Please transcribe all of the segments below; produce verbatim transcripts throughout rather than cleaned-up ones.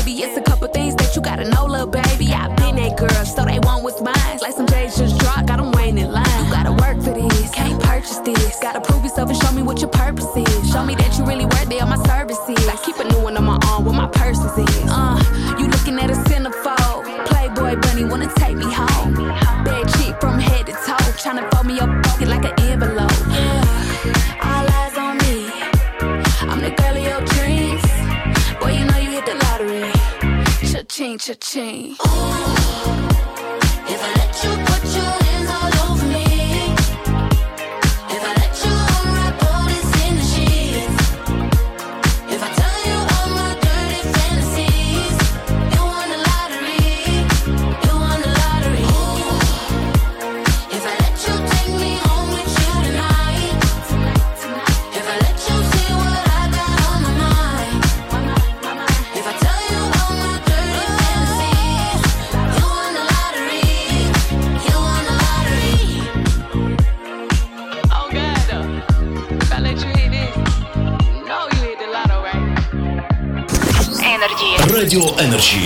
maybe it's a couple things that you gotta know, little baby. I've been that girl, so they want what's mine. Like some J's just dropped, got them waiting in line. You gotta work for this, can't purchase this. Gotta prove yourself and show me what your purpose is. Show me that you really worthy of my services. I keep a new one on my arm where my purses is. Uh, you looking at a centerfold. Playboy bunny wanna take me home. Bad chick from head to toe, tryna fold me up pocket like an envelope. Yeah, all eyes on me. I'm the girl of your dreams. Boy, you know you hit the lottery. Cha-ching, cha-ching. Ooh, if I let you put your hands all over me. If I let you unwrap all this in the sheets. If I tell you all my dirty fantasies. You won the lottery. You won the lottery. Ooh, if I let you take me home with you tonight. If I let you see what I got on my mind. If I tell you all my dirty fantasies. You won the lottery. You won the lottery. Oh God, if I let you hit this, you know you hit the lotto, right? Energy. Radio Energy.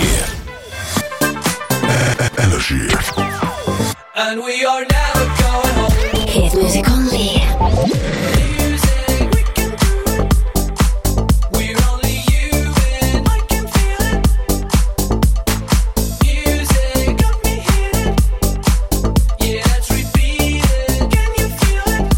Energy. And we are never going home. Hit music only. Music, we can do it. We're only human. I can feel it. Music got me hitting. Yeah, let's repeat it. Can you feel it?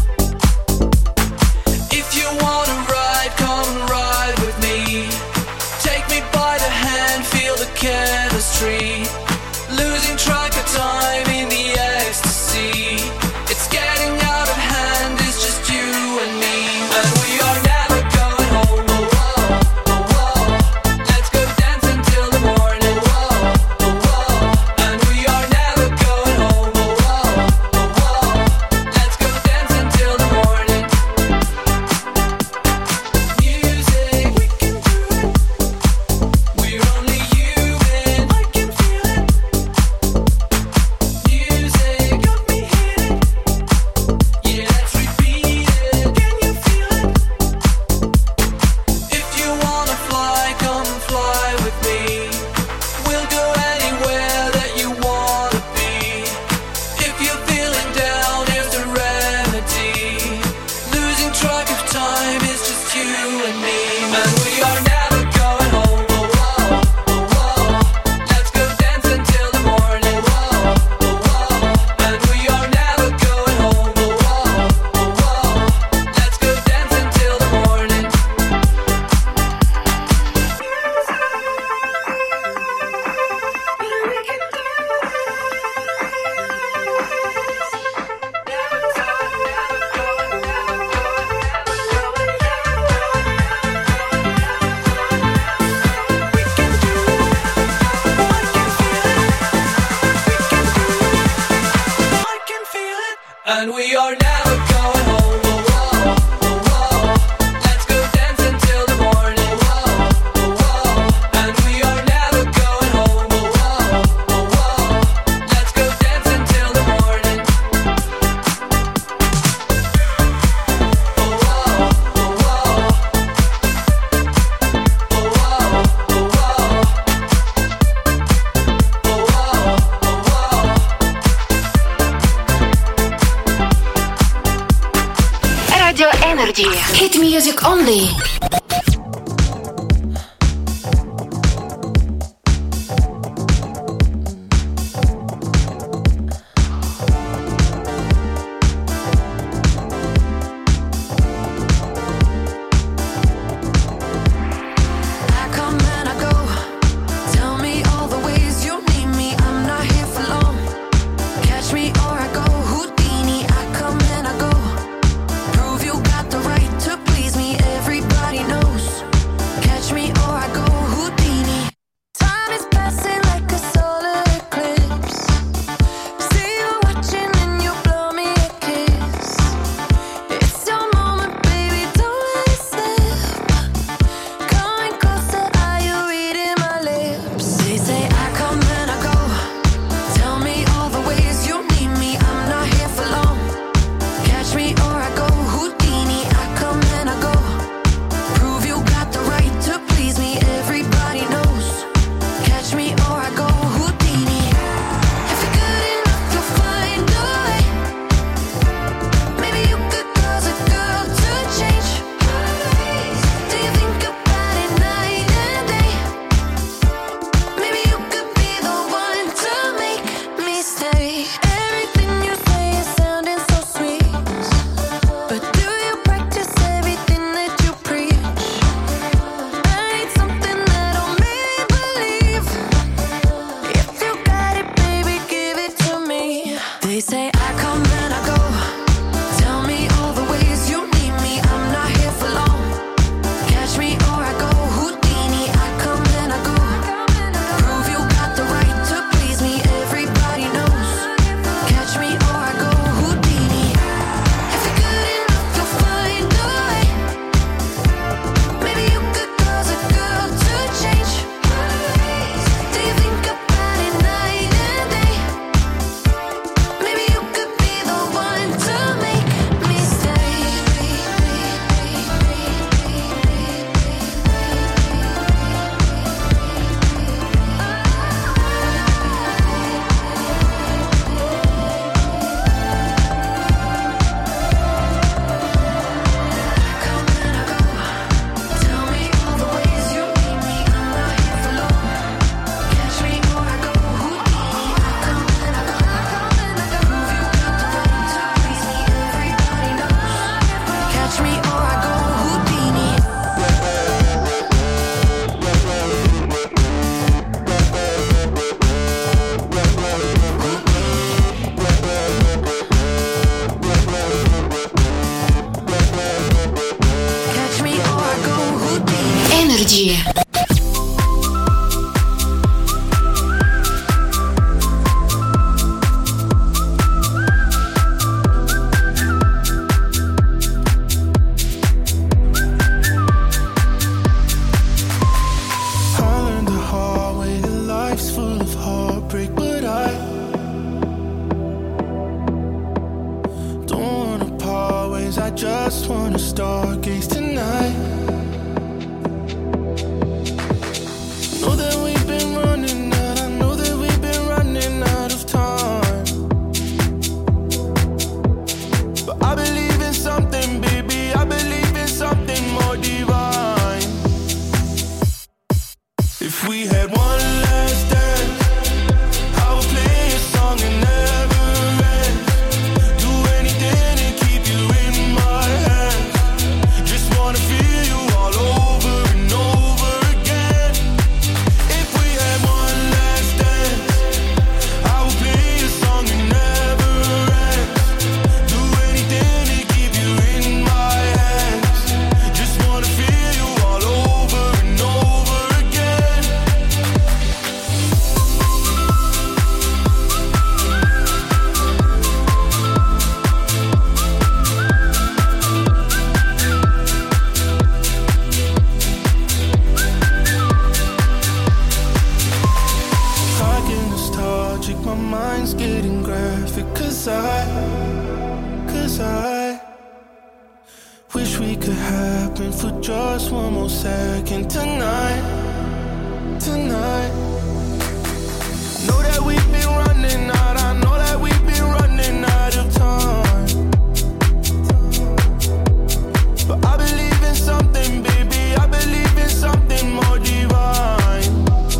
If you wanna ride, come ride with me. Take me by the hand, feel the chemistry. Losing track of time in the ecstasy. It's getting out of hand, it's just you and me. And we are never going home. Oh, oh, oh, oh. Let's go dance until the morning. Oh, oh, oh. And we are never going home. Oh, oh, oh, oh. Let's go dance until the morning. Music, we can do it. We're only human. I can feel it. Music got me hitting. Yeah, let's repeat it. Can you feel it? If you wanna fly, come fly with me. We'll go anywhere that you wanna be. If you're feeling down, here's the remedy. Losing track of time is just you and me. And we are never going home. Oh, oh, oh, oh. Let's go dance until the morning. Oh, oh, oh. And we are never going home. Oh, oh, oh, oh. Let's go dance until the morning. I can feel it. And we are never going home. Oh, oh, oh, oh. Let's go dance until the morning. Oh, oh, oh. And we are never going home. Oh, oh, oh, oh. Let's go dance until the morning. Oh, oh, oh, oh. Oh, oh, oh, oh. Radio Energy. Hit music only. I come and I go. Tell me all the ways you need me. I'm not here for long. Catch me or I go Houdini. I come and I go. Prove you got the right to please me. Everybody had one last dance, I would play a song and never end. Do anything to keep you in my hands. Just wanna feel you all over and over again. If we had one last dance, I would play a song and never end. Do anything to keep you in my hands. Just wanna feel you all over and over again. I get nostalgic, my mind's getting graphic. Cause I, cause I wish we could happen for just one more second tonight, tonight. Know that we've been running out, I know that we've been running out of time. But I believe in something, baby, I believe in something more divine.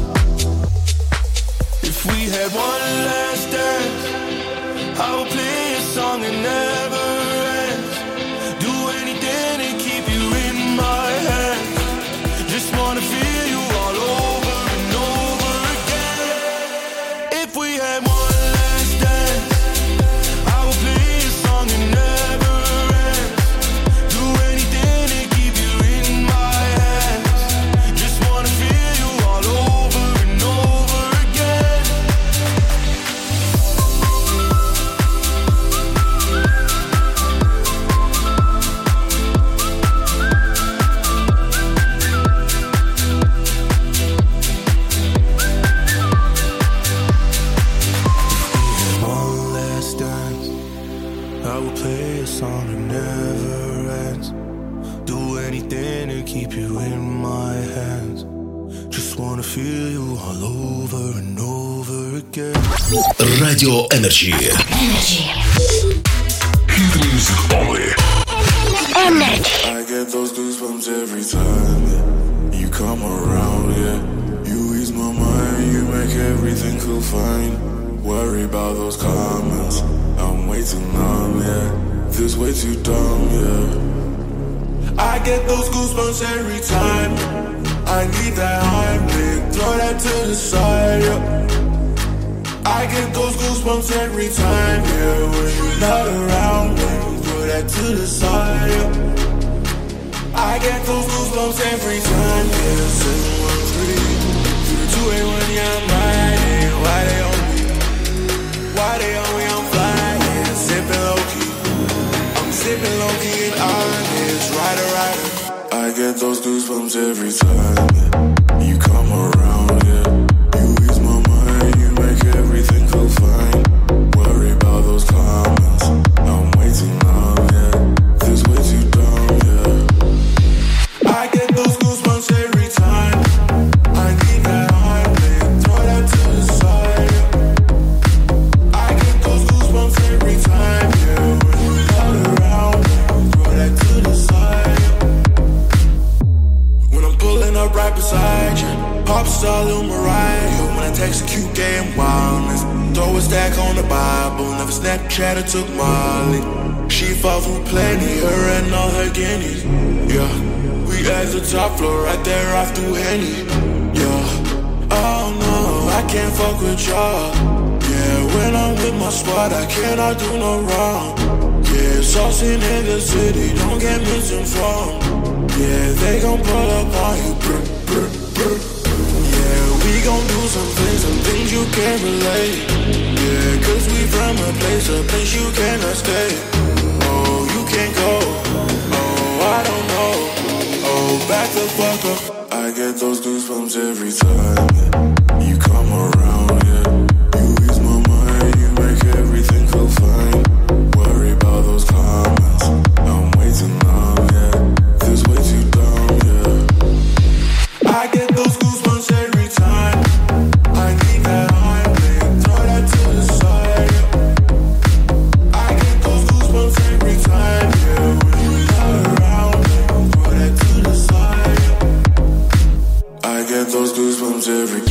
If we had one last dance, I would play a song and never end. Do anything to keep you in my hands. Just wanna feel you all over and over again. If we had one last dance, I would play a song and never end. Do anything to keep you in my hands. Just wanna feel you all over and over again. One last dance, I will play a song that never ends. Do anything to keep you in my hands. Just wanna feel you all over and over again. Radio Energy. Energy. Hit music only. Energy. I get those goosebumps every time yeah. You come around, yeah. You ease my mind, you make everything feel fine. Worry about those comments, I'm way too numb, yeah. This way too dumb, yeah. I get those goosebumps every time. I need that Heimlich, throw that to the side, yeah. I get those goosebumps every time, yeah. When you're not around, yeah. Throw that to the side, yeah. I get those goosebumps every time, yeah. seven one three, through the two eight one, yeah, I'm riding. Why they on me? Why they on me? I'm flying, sipping low-key. I'm sipping low-key and honest, rider, rider. I get those goosebumps every time, yeah. You come around, yeah. You ease my mind, you make everything feel fine. Worry about those comments, I'm way too numb, yeah. This way too dumb, yeah. I get those goosebumps every time. I need that Heimlich, throw that to the side, yeah. I get those goosebumps every time, yeah. When you're not around, throw that to the side, yeah. When I'm pulling up right beside you, pop star Lil Mariah. When I text a cute gay and wildness, throw a stack on the Bible. Never Snapchat or took Molly. She fought for plenty, her and all her guineas. Yeah, we at the top floor, right there off through Henny. Yeah, oh no, I can't fuck with y'all. Yeah, when I'm with my squad, I cannot do no wrong. Yeah, saucing in the city, don't get misinformed. Yeah, they gon' pull up on you, brr, brr, brr. Yeah, we gon' do some things, some things you can't relate. Yeah, cause we from a place, a place you cannot stay. Oh, you can't go, oh, I don't know. Oh, back the fuck up. I get those goosebumps every time, yeah. You come around, yeah. You ease my mind, you make everything feel fine. Worry about those comments, I'm way too numb, yeah. This way too dumb, yeah. I get those goosebumps every time. I need that Heimlich, throw that to the side, yeah. I get those goosebumps every time, yeah. When you're not around, throw that to the side, yeah. I get those goosebumps every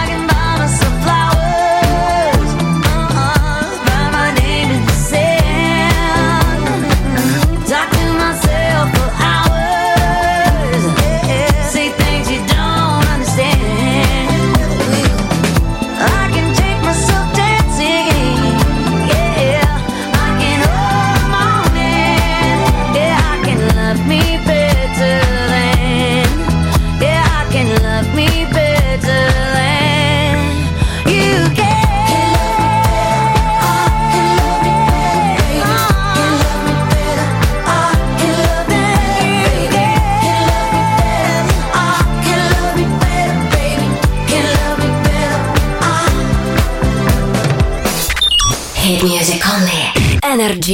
Hit music only. Energy.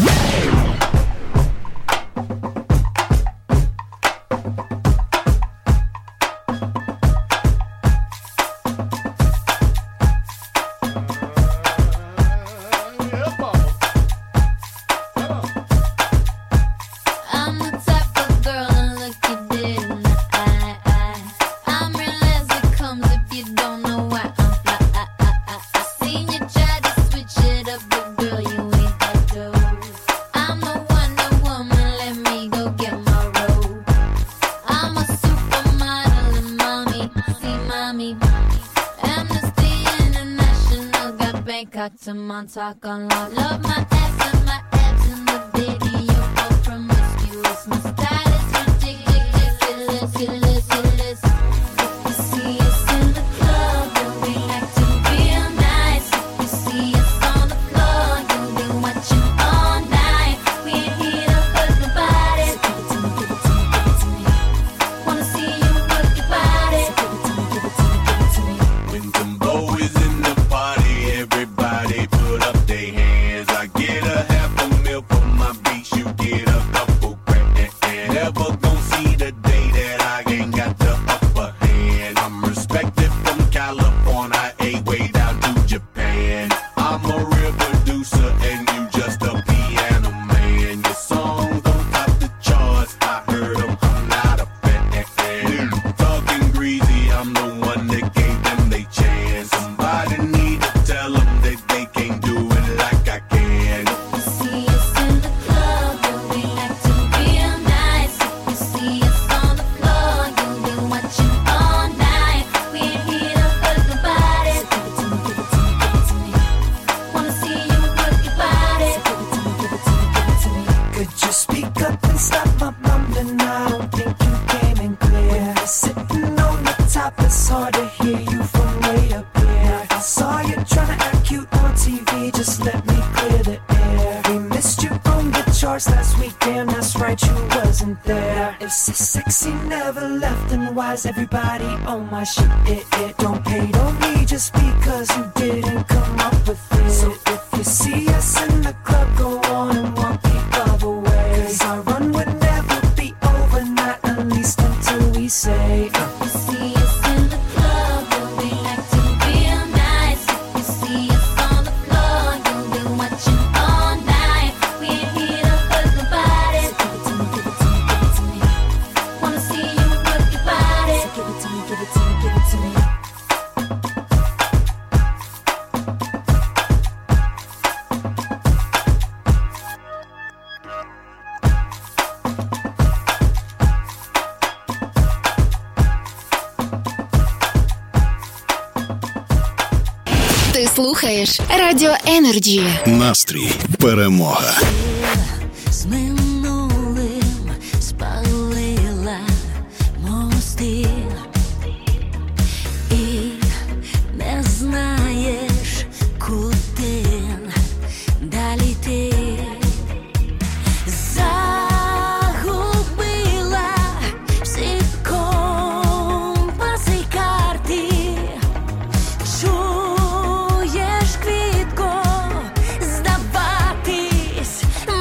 To Montauk on love, love my ass and my abs in the video, all promiscuous. My style is ridiculous, ridiculous, ridiculous. If you see us in the club, you'll be acting real nice. If you see us on the floor, you'll be watching all night. We ain't here to hurt nobody. So give it to me, give it to me, give it to me. Wanna see you work your body. So give it to me, give it to me, give it to me. When Timbo is in the party, everybody put up their hands. I get a half a mil for my beats, you get a couple grand. Never gon' see the day that I ain't got the upper hand. I'm respected from California, A way down to Japan. I'm a real producer and you just a piano man. Your songs don't top the charts, I heard them, I'm not a fan. Talking greasy, I'm the one that gave them they chance. Somebody need to tell them that they can't do it like I can. If you see us in the club, you'll be acting real nice. If you see us on the floor, you'll be watching all night. We ain't here to hurt nobody. So give it to me, give it to me, give it to me. Wanna see you work your body. So give it to me, give it to me, give it to me. Could you speak up and stop my mumbling? I don't think you came in clear. When you're sitting on the top, it's hard to hear you from way up here. I saw you trying to act cute on T V, just let me clear the air. We missed you on the charts last weekend, that's right, you wasn't there. If so sexy never left, then why's everybody on my shit? It, it don't hate on me just because you didn't come up with it. So if you see us in the club, go on and walk the other way. Cause our run would never be over, not at least until we say uh. If you see us in the club, you'll be acting real nice. If you see us on the floor, you'll be watching all night. We ain't here to hurt nobody. So give it to me, give it to me, give it to me. Wanna see you work your body. So give it to me, give it to me, give it to me. Ти слухаєш Радіо Енерджі. Настрій перемога. З минулим спалила мости і не знаєш, куди далі ти. Загубила всі компаси й карти. Чуєш, квітко, здаватись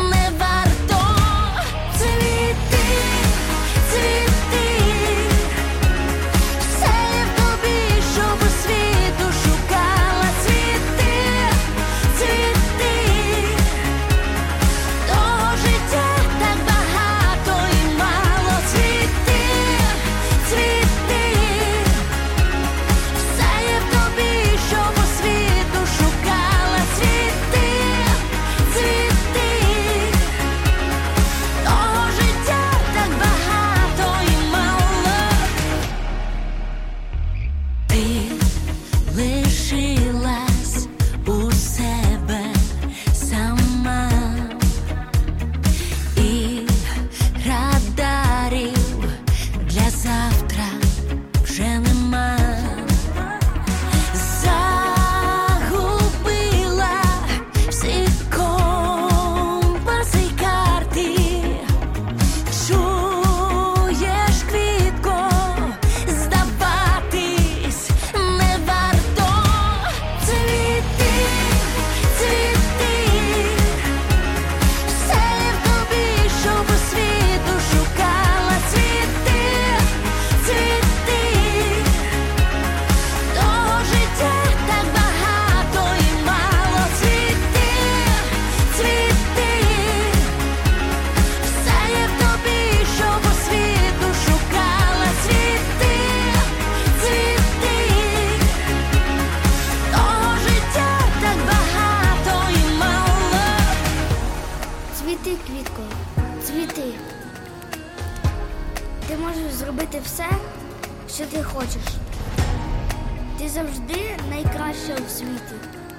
Ти завжди найкраща у світі.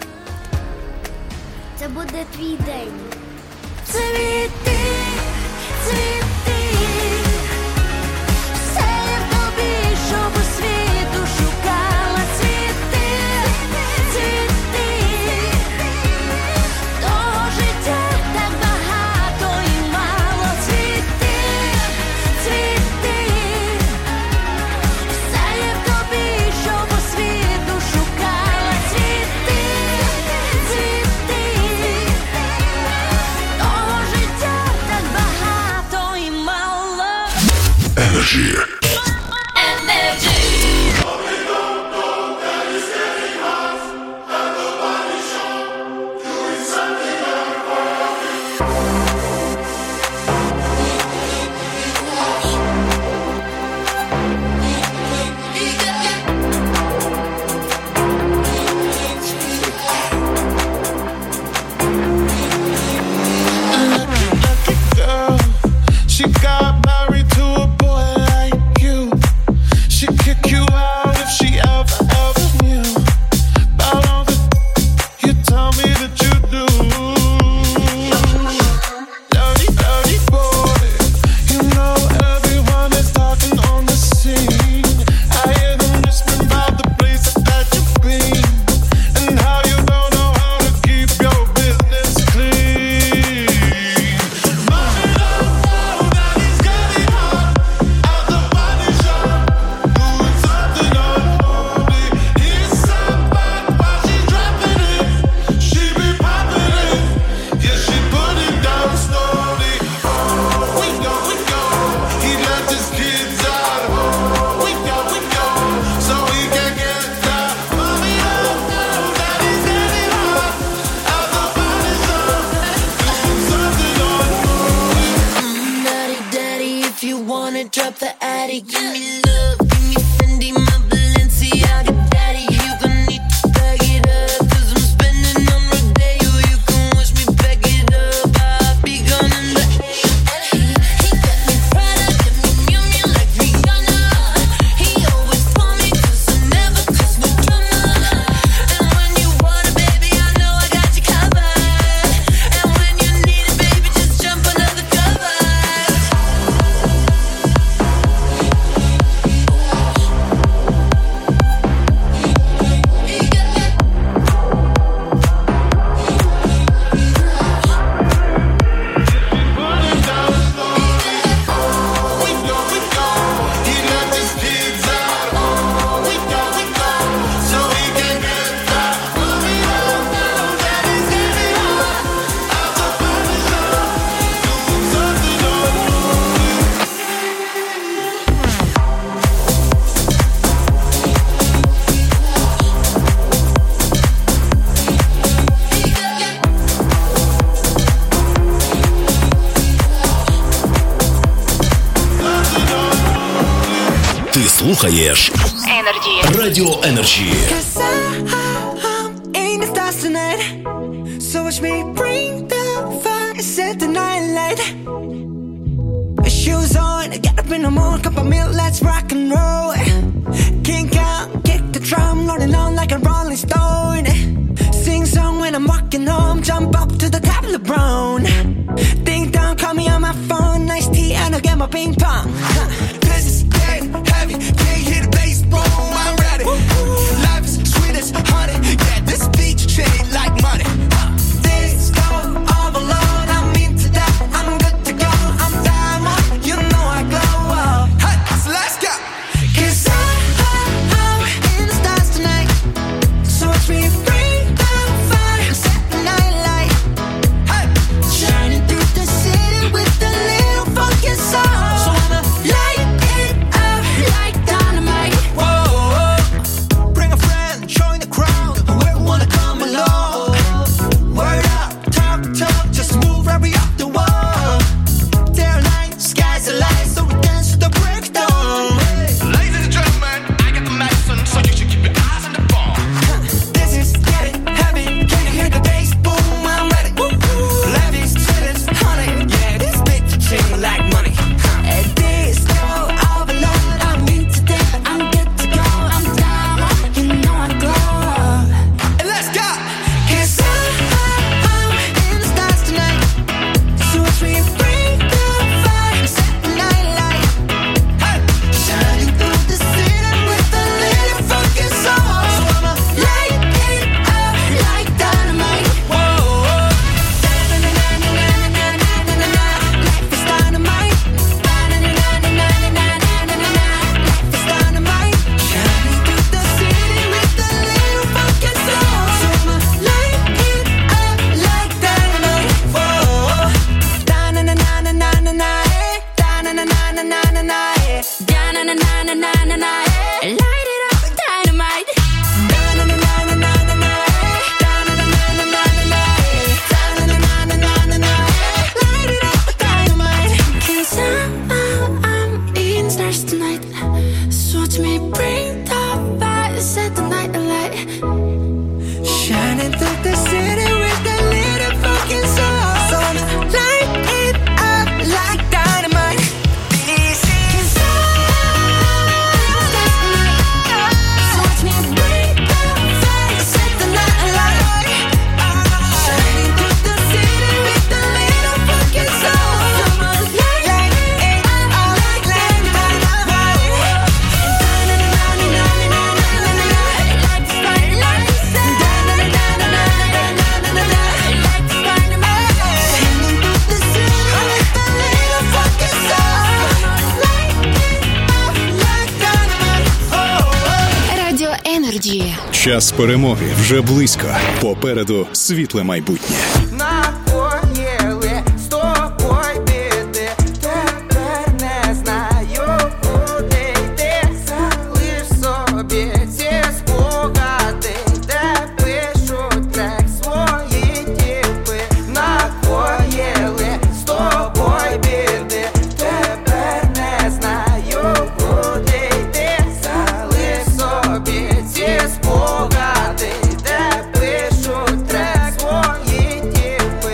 Це буде твій день. Цвіти, цвіти, все в тобі, щоб у світу шукала. Цвіти, цвіти, того життя так багато і мало. Цвіти, цвіти, все в тобі, щоб у світу шукала. Цвіти, цвіти, того життя так багато і мало. Energy. She got married to a boy like you. She'd kick you out if she ever, ever knew about all that you tell me that you do. Dirty, dirty boy, you know everyone is talking on the scene. I hear them whispering about the places that you've been and how you don't know how to keep your business clean. Mommy don't know that he's getting hot at the body shop, doing something unholy. He's so bad while she's dropping it. She be popping it, yeah, she put it down slowly. Oh, we go, we go. He let his kids out. Oh, we go, we go. So he can get that. Mommy don't know that he's getting hot at the body shop, doing something unholy. Daddy, daddy, if you wanna drop the attic, give me love, give me Fendi, my Balenciaga. Daddy, you gon' need to bag it up, 'cause I'm spending on Rodeo. You can wish me back it up, I'll be gone in the He, he got me Prada, got me Miu Miu like Rihanna. He always for me 'cause I never cause no drama. And when you want it, baby, I know I got you covered. And when you need it, baby, just jump under the covers. We go, we go. He let his kids out. Oh, we go, we go. So he can get that. Mommy don't know that he's getting hot at the body shop, doing something unholy. Ти слухаєш Energy. Радіо Energy. Cause I'm in the stars tonight. So watch me bring the fire, set the night light. Shoes on, get up in the morning, cup of milk, let's rock and roll. Kink out, kick the drum, rolling on like a rolling stone. Sing song when I'm walking home, jump up to the top of the brown. Ding dong, call me on my phone, nice tea and I'll get my ping pong. Huh. This is getting heavy, can't hear the bass, boom, I'm ready. Life is sweet as honey, yeah, this beach chain like money. Huh. This go all alone, I'm into that, I'm good to go, I'm diamond, you know I glow up. Hey, so let's go. Cause I, I, I'm in the stars tonight. So watch me bring the fire, set the night light. Hey, shining through the city with a little funky soul. So I'ma night light, shining through the city with that little fucking soul. So I'ma light it up like dynamite. This is us. So watch me bring the fire, set the night alight, shining through the city with the little fucking soul. So I'ma light it up like dynamite. Радіо Енерджі. Час перемоги вже близько. Попереду світле майбутнє. Накоїли з тобою біди, тепер не знаю, куди йти. Залиш собі ці спогади, де пишуть трек свої тіпи. Накоїли з тобою біди, тепер не знаю, куди йти. Залиш собі ці спогади, де пишуть трек свої тіпи.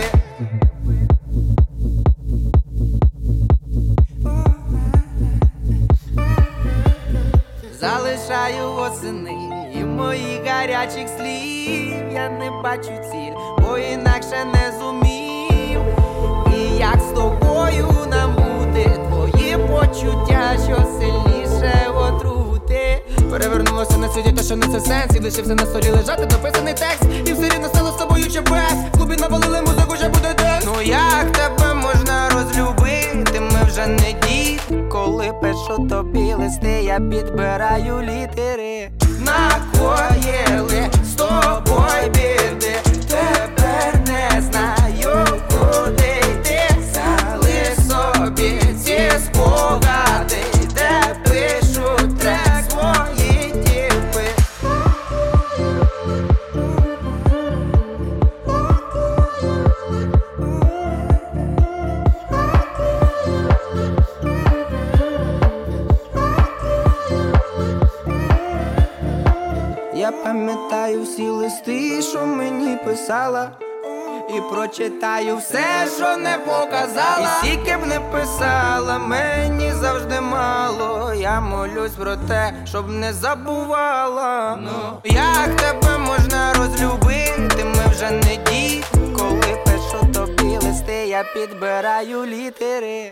Залишаю восени і моїх гарячих слів. Я не бачу ціль, бо інакше не зумів. І як з тобою нам бути, твої почуття, що сильніше отрути. Перевернулося на світі те, що не це сенс, і лишився на столі лежати дописаний текст. І все рівно стало з тобою чи без. В клубі навалили музику, вже буде десь. Ну як тебе можна розлюбити, ми вже не діти. Коли пишу тобі листи, я підбираю літери. Накоїли з тобою біди, тепер не знаю, куди йти. Залиш собі ці спогади, де пишуть трек свої тіпи. Я пам'ятаю всі листи, що мені писала, і прочитаю все, що не показала. І скільки б не писала, мені завжди мало. Я молюсь про те, щоб не забувала. Ну, як тебе можна розлюбити, ми вже не діти. Коли пишу тобі листи, я підбираю літери.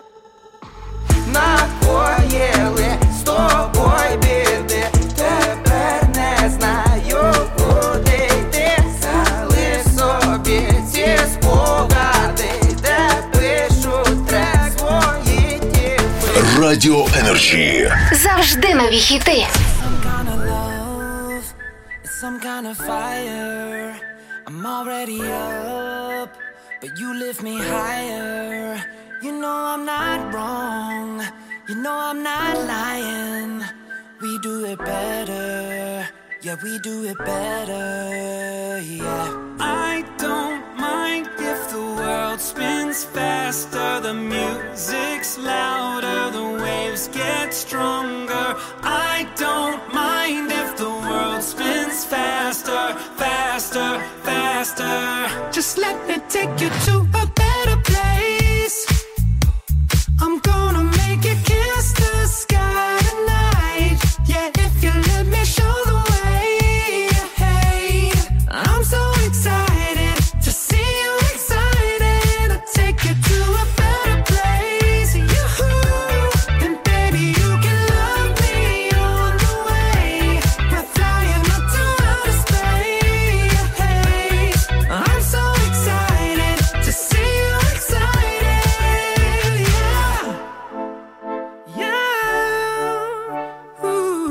Накоїли з тобою біди, тепер не знаю, куди йти. Залиш собі ці спогади, де пишуть трек свої тіпи. Радіо Енерджі. Завжди нові хіти. Some kind of love, it's some kind of fire. I'm already up, but you lift me higher. You know I'm not wrong, you know I'm not lying. We do it better, yeah, we do it better, yeah. I don't mind if the world spins faster, the music's louder, the waves get stronger. I don't mind if the world spins faster, faster, faster. Just let me take you to a better place. I'm gonna make you kiss the sky tonight. Yeah, if you let me show the way. Hey, I'm so excited to see you excited. I'll take you to a better place. You, and baby, you can love me on the way. We're flying up to outer space. Hey, I'm so excited to see you excited. Yeah. Yeah.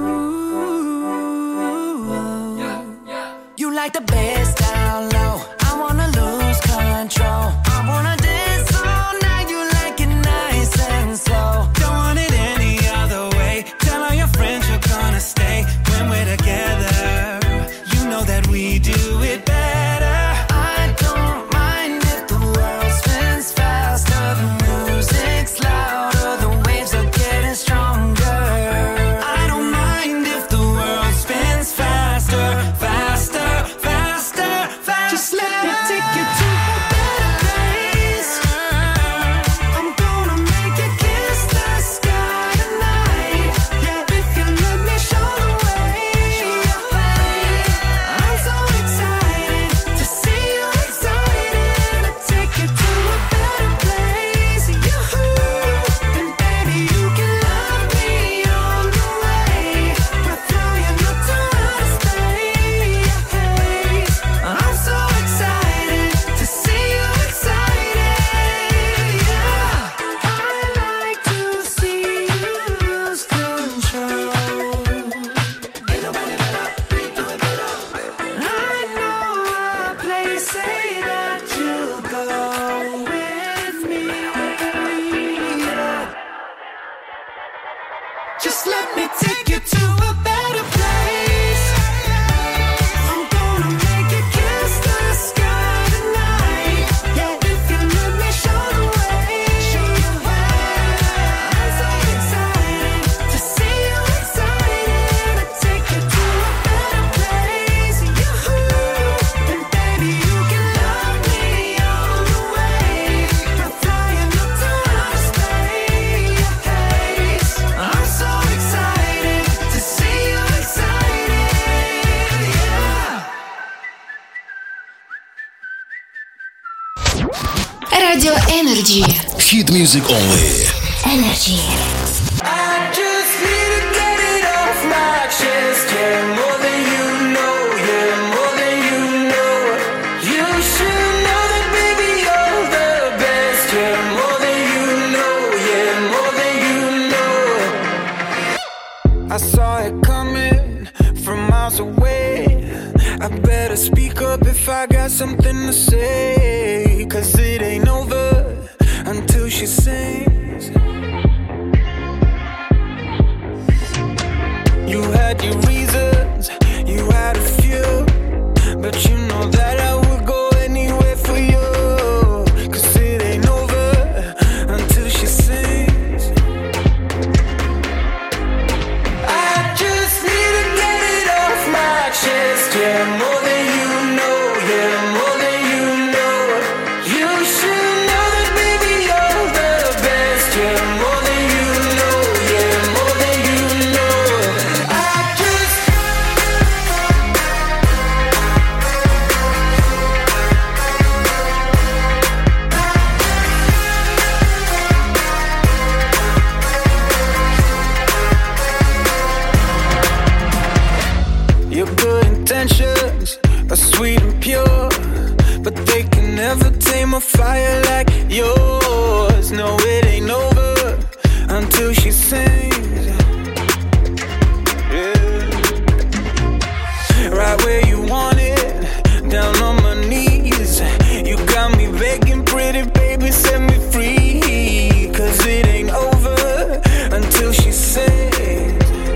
Ooh. You like the bass down low. I wanna lose control. I wanna dance all night. You like it nice and slow. Don't want it any other way. Tell all your friends you're gonna stay when we're together. You know that we do it better. I don't mind if the world spins faster. The music's louder. The waves are getting stronger. I don't mind if the world spins faster. Радіо Energy. Hit music only. Energy. I just need to get it off my chest. Yeah, more than you know. Yeah, more than you know. You should know that, baby, you're the best. Yeah, more than you know. Yeah, more than you know. I saw it coming from miles away. I better speak up if I got something to say. Cause it ain't over until she sings. You had your reasons, you had a few, but you know that I would go anywhere for you. Cause it ain't over until she sings. I just need to get it off my chest. Yeah, more than you know. Yeah, more than you know. You should know that, baby, you're the best. Yeah, more than you know. Yeah, more than you know. I just Your good intentions are sweet and pure, but they can never tame a fire like yours. No, it ain't over until she sings. Yeah. Right where you want it, down on my knees. You got me begging, pretty baby, set me free. Cause it ain't over until she sings.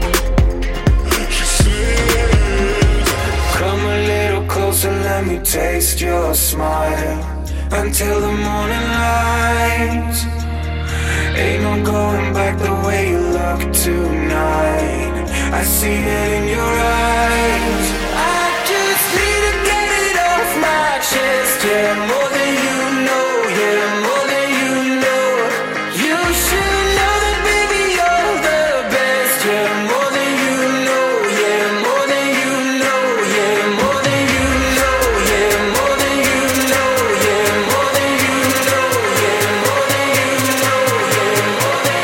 Come a little closer, let me taste your smile until the morning light. Ain't no going back the way you look tonight. I see it in your eyes. I just need to get it off my chest. Yeah, more than you know. Yeah, more than you know. You should know that, baby, you're the best. Yeah, more than you know. Yeah, more than you know. Yeah, more than you know. Yeah, more than you know. Yeah, more than you know. Yeah, more than you know. Yeah, more than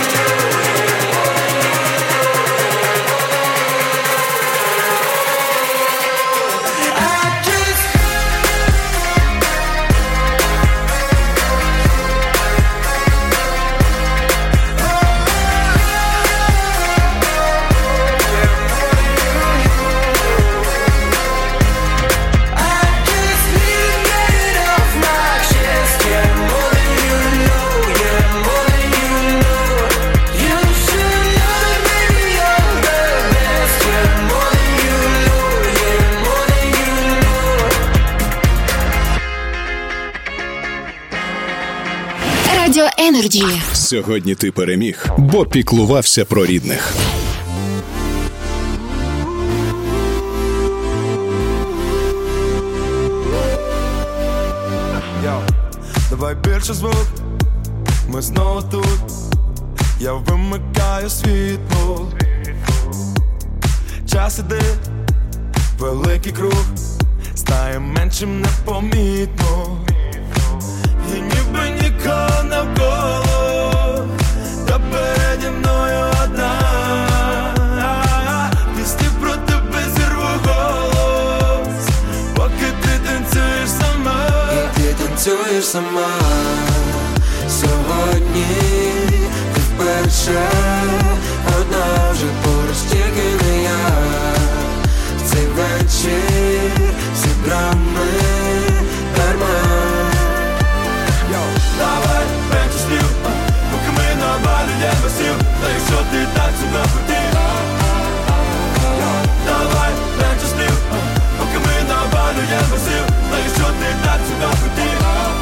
I just Радіо Energy. Сьогодні ти переміг, бо піклувався про рідних. Йо, давай більше звук, ми знову тут. Я вимикаю світло. Час іде, великий круг, стає меншим непомітно. І ніби нікого навколо, та переді мною одна. Пісні про тебе зірву голос, поки ти танцюєш сама. І ти танцюєш сама. Сьогодні ти вперше одна, вже поруч тільки не я. В цей вечір всі драми дарма. Давай, менше слів, поки ми навалює басів. Та якщо ти так себе хотів. Давай, менше слів, поки ми навалює басів. Та якщо ти так себе хотів.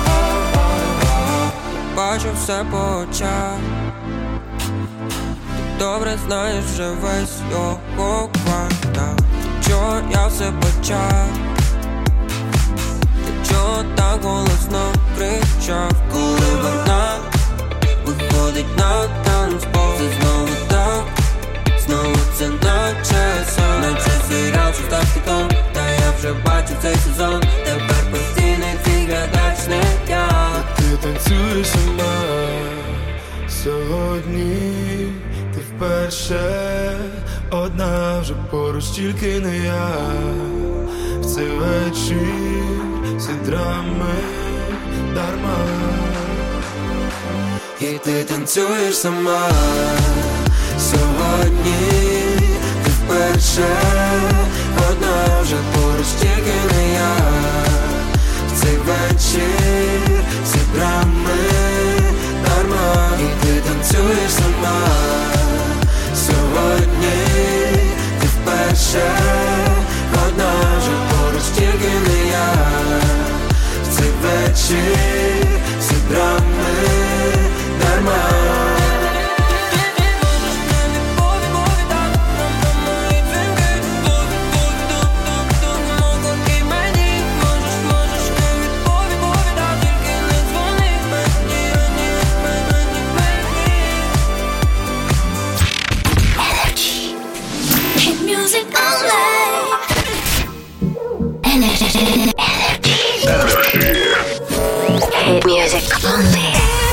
Бачу все по очах. Ти добре знаєш вже весь його квартал. Чого я все почав? Чого так голосно кричав, коли вона виходить на танцпол? Це знову так, знову це наче сон, наче серіал, що став хітом. Та я вже бачу цей сезон, тепер постійний твій глядач не я. Ти вперше одна вже поруч, тільки не я. В цей вечір всі драми дарма. І ти танцюєш сама. Сьогодні ти вперше одна вже поруч, тільки не я. В цей вечір всі драми дарма. І ти танцюєш сама. Сьогодні ти вперше одна вже поруч, тільки не я. В цей вечір всі драми дарма. Hit music only.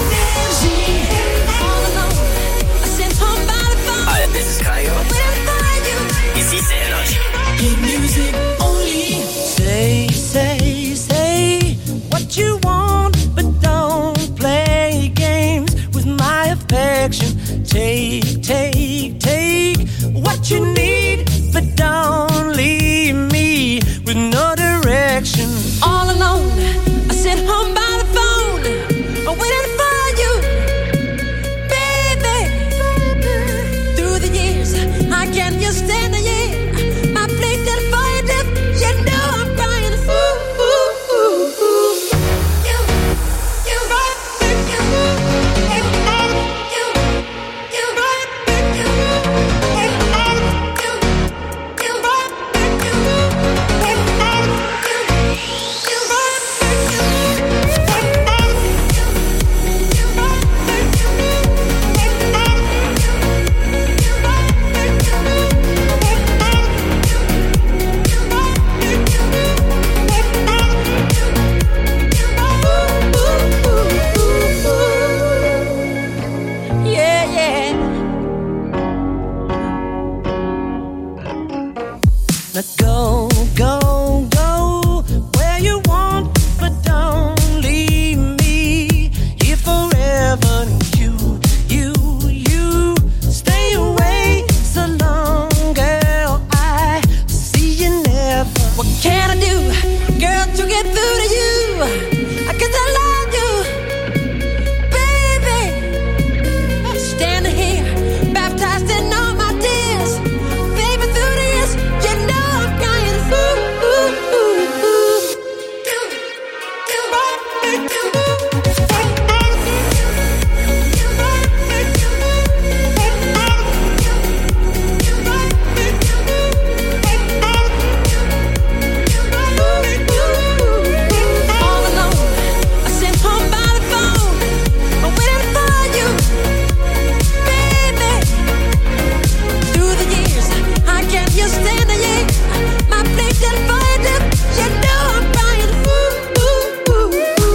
Hi, this is Kyle. This is Energy. Hit music only. Say, say, say what you want, but don't play games with my affection. Take, take, take what you need, but don't leave me with no direction. All alone, I sit home by the phone, I'm waiting for you, baby. Through the years, I can't just stand a year. My place is for you, left, you know I'm crying. Ooh, ooh, ooh, ooh. You, you, you, you, you, you, you, yeah, yeah. Now go, go, go where you want, but don't leave me here forever. You, you, you stay away so long, girl. I see you never. What can I do, girl, to get through to you? I guess I love you, baby. Standing here, baptized in all my tears, baby. Through the years, you know I'm crying. Ooh, ooh, ooh, ooh. You, you, all alone, I sit home by the phone, I'm waiting for you, baby. Through the years, I can't just stand a year. My place is for you, left, you know I'm crying. Ooh, ooh, ooh,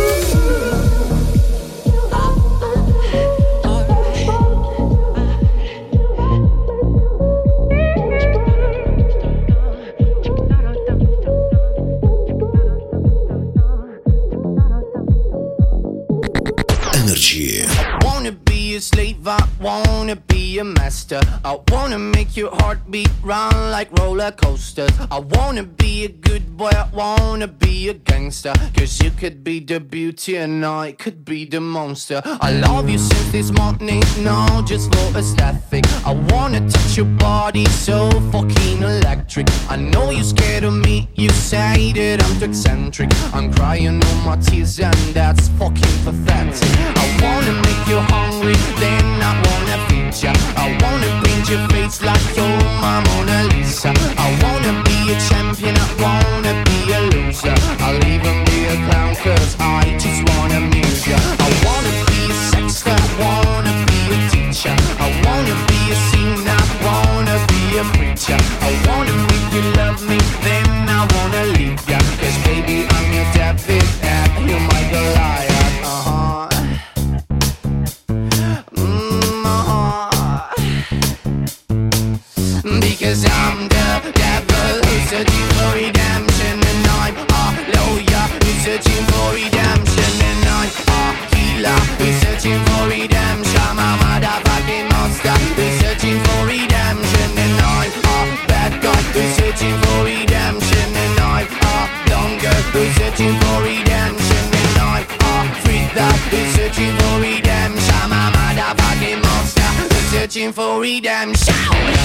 Energy. Wanna be a slave, I wanna be a master. I wanna make your heartbeat run like roller coasters. I wanna be a good boy, I wanna be a gangster. Cause you could be the beauty and I could be the monster. I love you since this morning, no, just for aesthetic. I wanna touch your body so fucking electric. I know you're scared of me, you say that I'm too eccentric. I'm crying all my tears and that's fucking pathetic. I wanna make you hungry, then I wanna feed ya. I wanna paint your face like you're my Mona Lisa. I wanna be a champion, I wanna be a loser. I'll even be a clown cause I just wanna amuse ya. I wanna be a sexter, I wanna be a teacher. I wanna be a singer, I wanna be a preacher. I wanna make you love me, then I wanna leave ya. Cause baby I'm your David and you're my Goliath. Uh-huh. Mm, uh-huh. searching for redemption, and I'm a freak that is searching for redemption. I'm a motherfucking monster that's searching for redemption.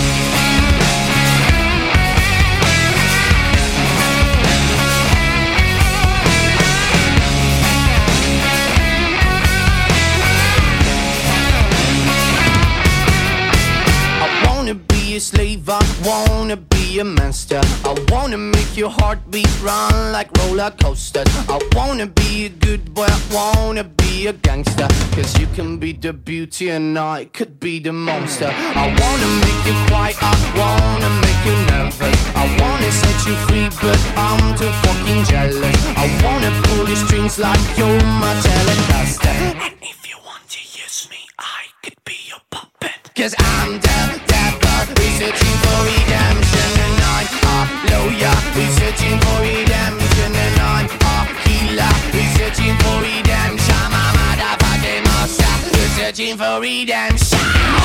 A slave, I wanna be a monster. I wanna make your heartbeat run like roller coasters. I wanna be a good boy, I wanna be a gangster. Cause you can be the beauty and I could be the monster. I wanna make you quiet, I wanna make you nervous. I wanna set you free, but I'm too fucking jealous. I wanna pull your strings like you're my Telecaster. And if you want to use me, I could be your puppet. Cause I'm the devil, we're searching for redemption. And I'm a lawyer, we're searching for redemption. And I'm a healer, we're searching for redemption. I'm a motherfucking monster, we're searching for redemption.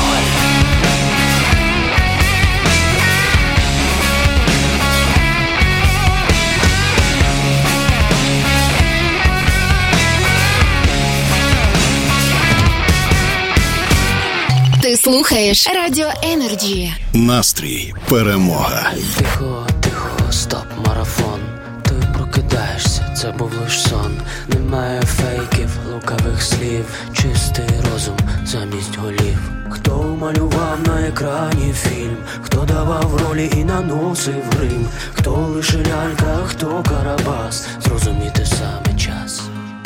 Ти слухаєш Радіо Енерджі. Настрій, перемога. Тихо, тихо, стоп, марафон. Ти прокидаєшся, це був лиш сон. Немає фейків, лукавих слів. Чистий розум замість голів. Хто малював на екрані фільм, хто давав ролі і наносив грим, хто лише лялька, хто Карабас. Зрозуміти саме час.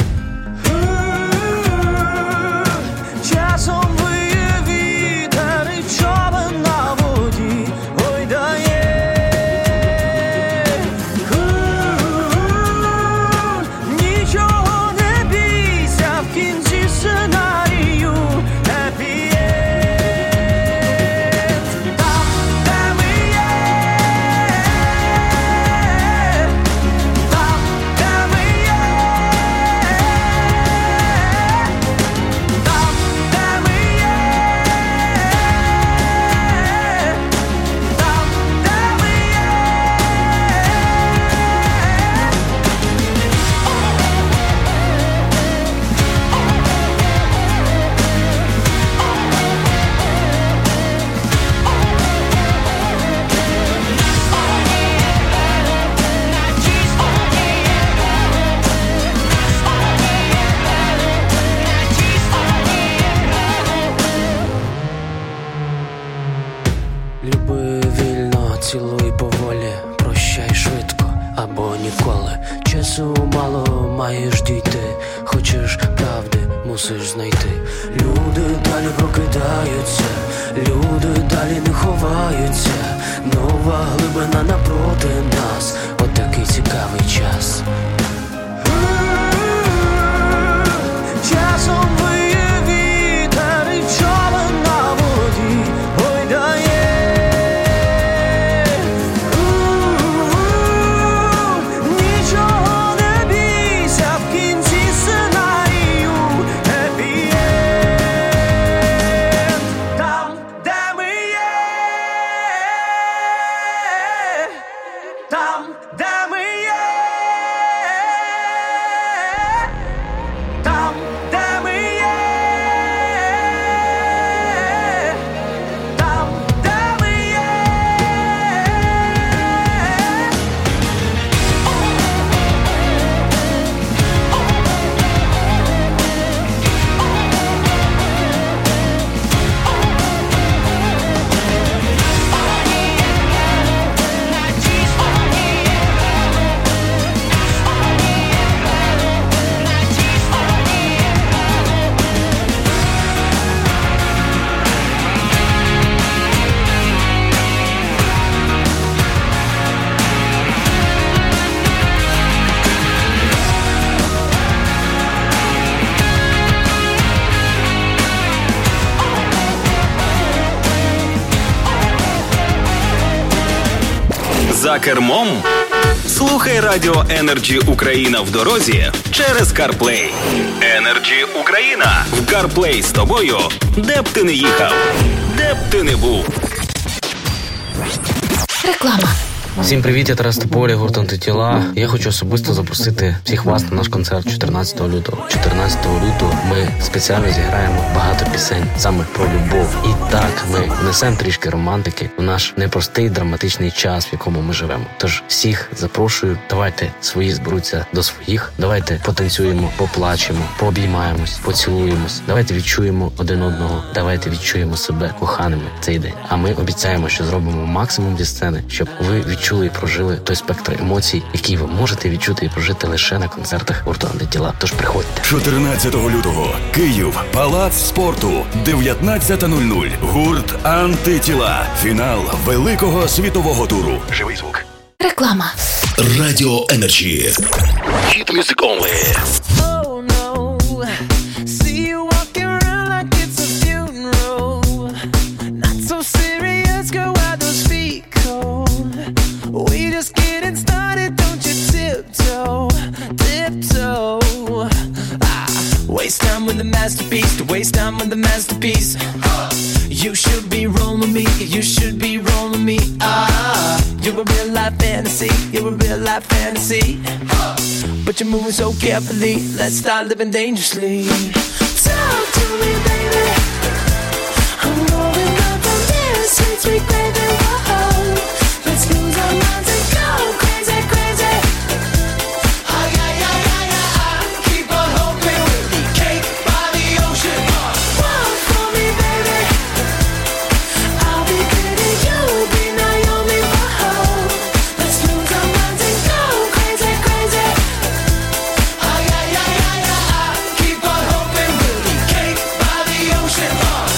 Часом човен на воді, ой дає. Нічого не бійся, в кінці сценарію happy end. Там, де ми є, там, де ми є, там, де ми є. Люби вільно, цілуй поволі, прощай швидко або ніколи. Часу мало, маєш дійти, хочеш правди, мусиш знайти. Люди далі прокидаються, люди далі не ховаються. Нова глибина напроти нас, отакий цікавий час. Часом виє вітер і човен на воді, ой дає. Нічого не бійся, в кінці сценарію happy end. Там, де ми є, там, де ми є. Там, де ми є, там, де ми є. За кермом? Слухай Радіо Енерджі Україна в дорозі через CarPlay. Енерджі Україна в CarPlay з тобою, де б ти не їхав, де б ти не був. Реклама. Всім привіт, я Тарас Тополя, гурт «Антитіла». Я хочу особисто запросити всіх вас на наш концерт чотирнадцятого лютого. чотирнадцятого лютого ми спеціально зіграємо багато пісень саме про любов. І так, ми внесемо трішки романтики в наш непростий драматичний час, в якому ми живемо. Тож всіх запрошую, давайте свої зберуться до своїх, давайте потанцюємо, поплачемо, пообіймаємось, поцілуємось, давайте відчуємо один одного, давайте відчуємо себе коханими цей день. А ми обіцяємо, що зробимо максимум зі сцени, щоб ви відчули і прожили той спектр емоцій, який ви можете відчути і прожити лише на концертах гурту «Антитіла». Тож приходьте. чотирнадцятого лютого. Київ. Палац спорту. дев'ятнадцята нуль нуль. Гурт «Антитіла». Фінал великого світового туру. Живий звук. Реклама. Радіо Енерджі. Hit music only. Oh no, see you walking around like it's a funeral. Not so serious, girl, why those feet cold? We just getting started, don't you tiptoe, tiptoe. Ah, waste time with the masterpiece, to waste time with the masterpiece. You should be rolling me, you should be rolling me. Ah, you're a real life fantasy, you're a real life fantasy. But you're moving so carefully, let's start living dangerously. Talk to me, baby. I'm rolling up on this sweet, sweet baby. Whoa, let's lose our minds and go crazy, crazy. Ay, ay, ay, ay, ay. Keep on hoping we'll be cake by the ocean. Walk for me, baby. I'll be pretty, you'll be Naomi. Whoa, let's lose our minds and go crazy, crazy. Ay, ay, ay, ay, ay. Keep on hoping we'll be cake by the ocean.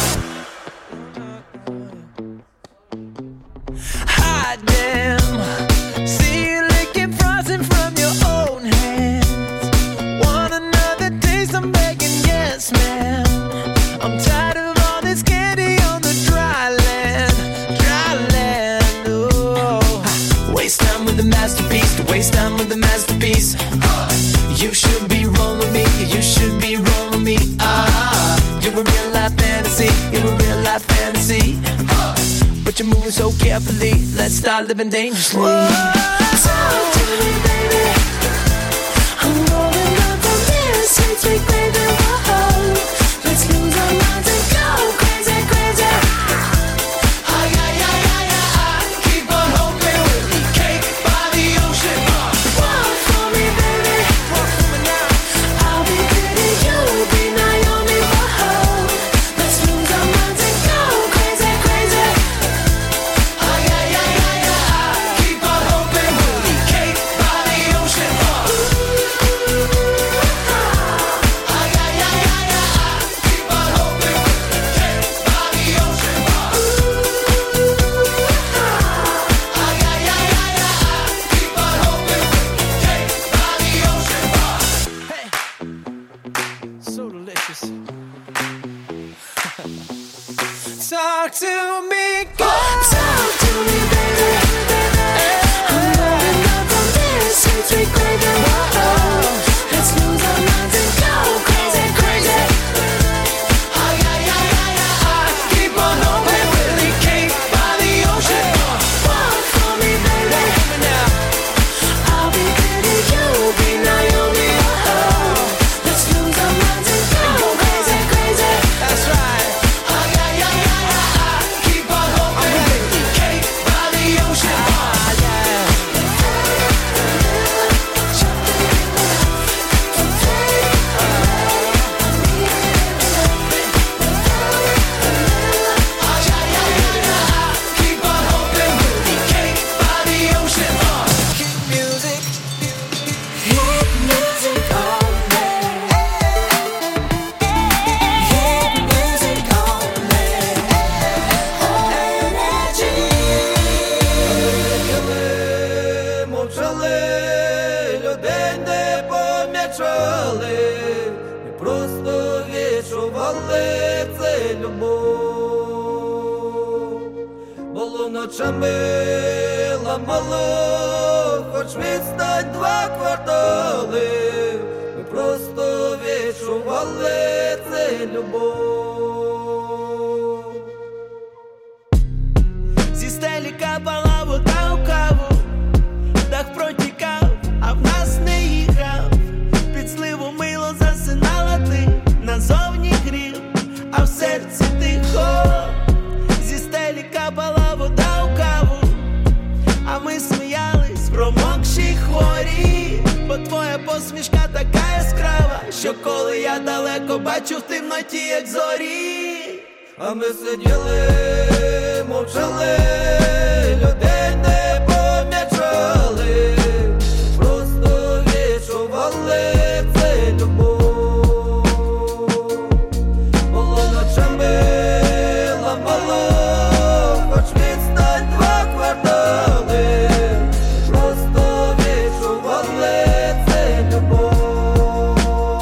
Hot damn, see you licking frosting from your own hands. Want another taste? I'm begging, yes, ma'am. I'm tired of all this candy on the dry land, dry land. Oh, waste time with the masterpiece, to waste time with the masterpiece. You should be rolling me, you should be rolling me. Ah, you're a real life fantasy, you're a real life fantasy. But you're moving so carefully, let's start living dangerously. Talk to me, baby. I'm rolling up on this sweet, sweet baby. Whoa, let's lose our minds and go crazy, crazy. Ay, ay, ay, ay, ay. Keep on hoping we'll be cake by the ocean. Walk for me, baby. Walk for me now. I'll be pretty, you'll be Naomi. Whoa, let's lose our minds and go crazy, crazy. Ay, ay, ay, ay, ay. Keep on hoping we'll be cake by the ocean. Ay, ay, ay, ay, ay. Keep on hoping we'll be cake by the ocean. Ay, ay, ay, ay, ay. Keep on hoping we'll be cake by the ocean. Hey, so delicious. Talk to me, girl. Talk to me, baby. I'm rolling up on this sweet, sweet baby. Whoa, let's lose our minds and go crazy, crazy. Ay, ay, ay, ay, ay. Keep on hoping we'll be cake by the ocean. Walk for me, baby. I'll be pretty, you'll be Naomi. Whoa, let's lose our minds and go crazy, crazy. That's right. Ay, ay, ay, ay, ay. Keep on hoping we'll be cake by the ocean. Ah, yeah. Keep on hoping we'll be cake by the ocean. Hit music, hit music only. Hit music only. Energy. Мовчали, людей не помічали, ми просто відчували це любов. Було ночами ламало, хоч відстань два квартали, ми просто відчували це любов. Зі стелі капала вода у каву, твоя посмішка така яскрава, що коли я далеко бачу в темноті, як зорі. А ми сиділи, мовчали, людей не помічали, просто відчували це любов. Було ночами ламало, хоч відстань два квартали, просто відчували це любов.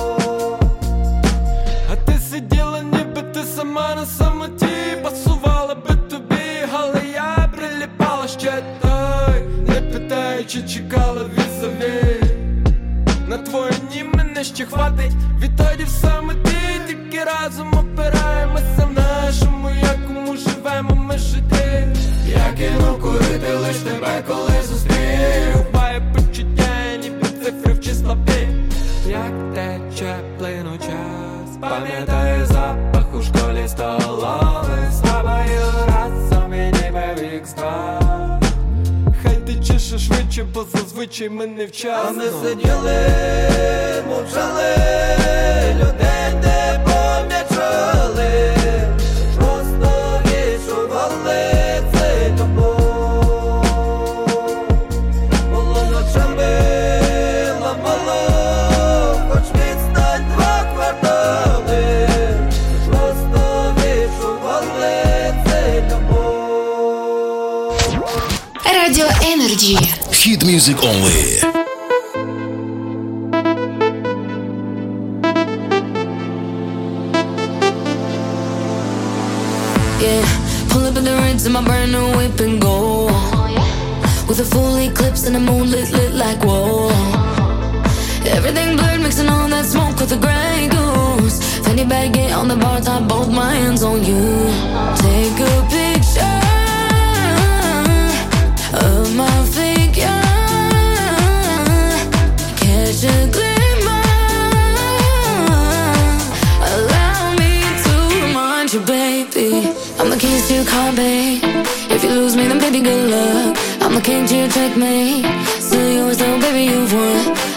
А ти сиділа, ніби ти сама на самоті, пасувала би тобі, але я приліпала ще той, не питаючи, чекала візаві. На твої ні мене ще хватить, відтоді в самоті, тільки разом опираємося в нашому, якому живемо ми жити. Я кинув курити лиш тебе, коли зустрів, буває почуття, ніби цифри в числові. Як тече плину час, пам'ятаю запах у школі столової, з тобою разом і ніби вікс-два. Хай тече ще швидше, бо зазвичай ми невчасно. А ми сиділи, мовчали, людей не помічали, просто відчували це любов. Було ночами ламало, хоч відстань два квартали, просто відчували це любов. Радіо Energy. Hit music only. Yeah, pull up in the Ritz in my brand new whip and go. With a full eclipse and the moon lit, lit like whoa. Everything blurred, mixing all that smoke with the Grey Goose. Fanny baggy on the bar top, both my hands on you. Take a picture of my figure, catch a glimmer. Allow me to remind you, baby, I'm the keys to your car, babe. If you lose me, then baby, good luck. I'm the king to your checkmate. Still yours though, baby, you've won.